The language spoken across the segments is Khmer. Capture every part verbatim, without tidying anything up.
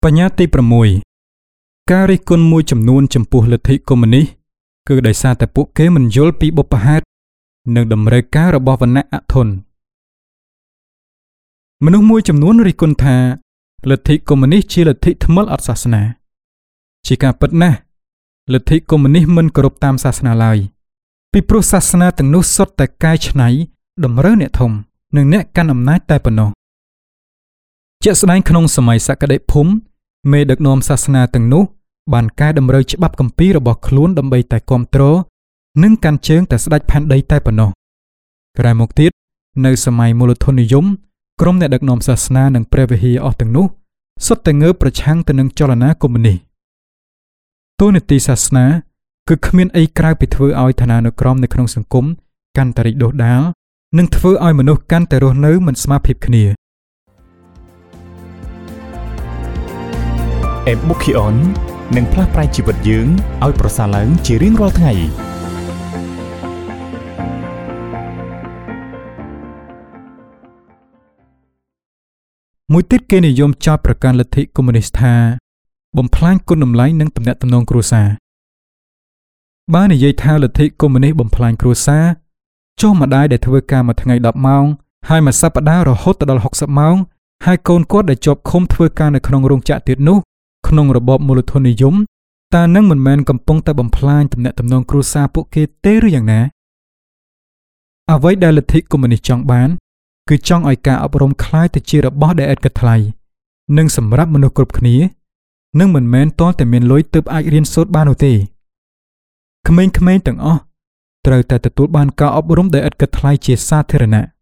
បញ្ញាទីប្រាំមួយការរិះគន់មួយចំនួនចំពោះលទ្ធិកុម្មុយនីសគឺដោយសារតែពួកគេមិនយល់ពីបុព្វហេតុនិងតម្រូវការរបស់វណ្ណៈអធនមនុស្សមួយចំនួនរិះគន់ថាលទ្ធិកុម្មុយនីសជាលទ្ធិថ្មិលអត់សាសនាជាការពិតណាស់លទ្ធិកុម្មុយនីសមិនគោរពតាមសាសនាឡើយពីព្រោះសាសនាទាំងនោះសុទ្ធតែកែច្នៃតម្រូវអ្នកធំនិងអ្នកកាន់អំណាចតែប៉ុណ្ណោះជាក់ស្ដែងក្នុងសម័យសក្តិភូមិមេដឹកនាំសាសនាទាំងនោះបានកែតម្រូវច្បាប់គម្ពីររបស់ខ្លួនដើម្បីតែគ្រប់គ្រងនិងកាន់ជើងតែស្ដេចផែនដីតែប៉ុណ្ណោះក្រោយមកទៀតនៅសម័យមូលធននិយមក្រុមអ្នកដឹកនាំសាសនានិងព្រះវិហារអស់ទាំងនោះសុទ្ធតែងើបប្រឆាំងទៅនឹងចលនាកុម្មុយនីសតួនាទីសាសនាគឺគ្មានអីក្រៅពីធ្វើឲ្យឋានានុក្រមនៅក្នុងសង្គមកាន់តែរីកដុះដាលនិងធ្វើឲ្យមនុស្សកាន់តែរស់នៅមិនស្មើភាពគ្នាអេប៊ុកឃីអននឹងផ្លាស់ប្ដូរជីវិតយើងឲ្យប្រសើរឡើងជារៀងរាល់ថ្ងៃមួយទៀតគេនិយមចោទប្រកាន់លទ្ធិកុម្មុយនីសថាបំផ្លាញគុណតម្លៃនិងទំនាក់ទំនងគ្រួសារបើនិយាយថាលទ្ធិកុម្មុយនីសបំផ្លាញគ្រួសារចុះម្ដាយដែលធ្វើការមួយថ្ងៃដប់ម៉ោងហើយមួយសប្តាហ៍រហូតដល់ហុកសិបម៉ោងហើយកូនគាត់ដែលជាប់ឃុំធ្វើការនៅក្នុងរោងចក្រទៀតនោះក្នុងរបបមូលធននិយមតើនឹងមិនមែនកំពុងតែបំផ្លាញទំនាក់ទំនងគ្រួសារពួកគេទេឬយ៉ាងណាអ្វីដែលលទ្ធិកុម្មុយនីសចង់បានគឺចង់ឲ្យការអប់រំคล้ายទៅជារបស់ដែលឥតគិតថ្លៃនិងសម្រាប់មនុស្សគ្រប់គ្នានិងមិនមែនទាល់តែមានលុយទើបអាចរៀនសូត្របាននោះទេក្មេងៗទាំងអស់ត្រូវតែទទួលបានការអប់រំដែលឥតគិតថ្លៃជាសាធារណៈ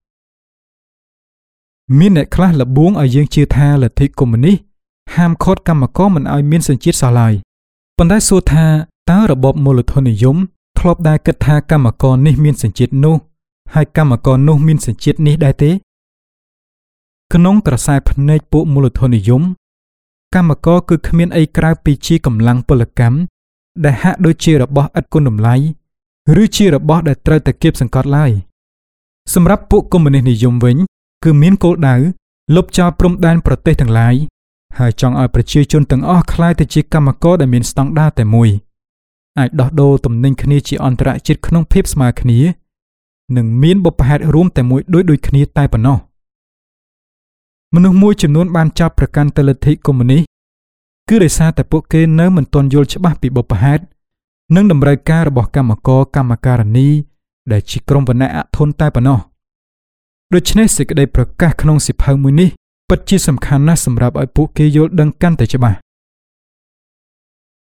មានអ្នកខ្លះលបួងឲ្យយើងជឿថាលទ្ធិកុម្មុយនីសហាមឃាត់កម្មករមិនឲ្យមានសញ្ជាតិសោះឡើយប៉ុន្តែសួរថាតើរបបមូលធននិយមធ្លាប់ដែរគិតថាកម្មករនេះមានសញ្ជាតិនោះហើយកម្មករនោះមានសញ្ជាតិនេះដែរទេក្នុងក្រសែភ្នែកពួកមូលធននិយមកម្មករគឺគ្មានអីក្រៅពីជាកម្លាំងពលកម្មដែលហាក់ដូចជារបស់ឥតគុណតម្លៃឬជារបស់ដែលត្រូវតែគៀបសង្កត់ឡើយសម្រាប់ពួកកុម្មុយនីសនិយមវិញគឺមានគោលដៅលុបចោលព្រំដែនប្រទេសទាំងឡាយហើយចង់ឲ្យប្រជាជនទាំងអស់ក្លាយទៅជាកម្មករដែលមានស្តង់ដារតែមួយអាចដោះដូរទំនិញគ្នាជាអន្តរជាតិក្នុងភាពស្មើគ្នានិងមានបុព្វហេតុរួមតែមួយដូចដូចគ្នាតែប៉ុណ្ណោះមនុស្សមួយចំនួនបានចាប់ប្រកាន់ទៅលទ្ធិកុម្មុយនីសគឺដោយសារតែពួកគេនៅមិនទាន់យល់ច្បាស់ពីបុព្វហេតុនិងតម្រូវការរបស់កម្មករកម្មការិនីដែលជាក្រុមវណ្ណៈអធនតែប៉ុណ្ណោះដូច្នេះសេចក្តីប្រកាសក្នុងសៀវភៅមួយនេះពិតជាសំខាន់ណាស់សម្រាប់ឲ្យពួកគេយល់ដឹងកាន់តែច្បាស់